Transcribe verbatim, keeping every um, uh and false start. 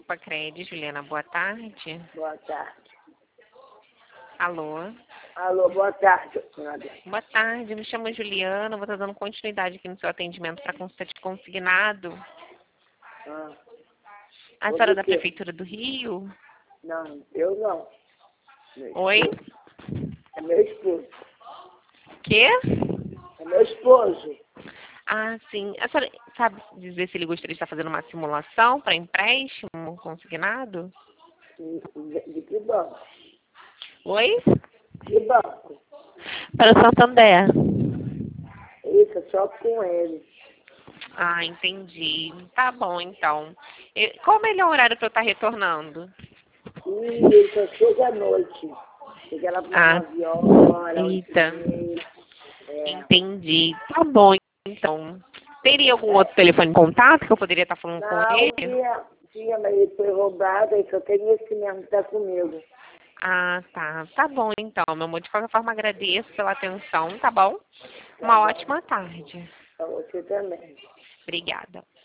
Grupo Acred, Juliana, boa tarde. Boa tarde. Alô? Alô, boa tarde, senhora. Boa tarde, me chamo Juliana, vou estar dando continuidade aqui no seu atendimento para consulta de consignado. Ah, A Sobre senhora é o da quê? Prefeitura do Rio? Não, eu não. Meu Oi? esposo. É meu esposo. Quê? É meu esposo. Ah, sim. A senhora sabe dizer se ele gostaria de estar fazendo uma simulação para empréstimo consignado? De, de que banco? Oi? Que banco? Para o Santander. Isso, só com ele. Ah, entendi. Tá bom, então. E qual o melhor horário para eu estar retornando? E ele só chega à noite. Chega lá para Ah, nove horas, oito e eita. meia. É. Entendi. Tá bom, então. Teria algum outro telefone de contato que eu poderia estar falando com Não, ele? tinha, tinha, mas ele foi roubado, aí só tem esse mesmo que tá comigo. Ah, tá. Tá bom, então, meu amor. De qualquer forma, agradeço pela atenção, tá bom? Tá Uma bom. ótima tarde. Pra você também. Obrigada.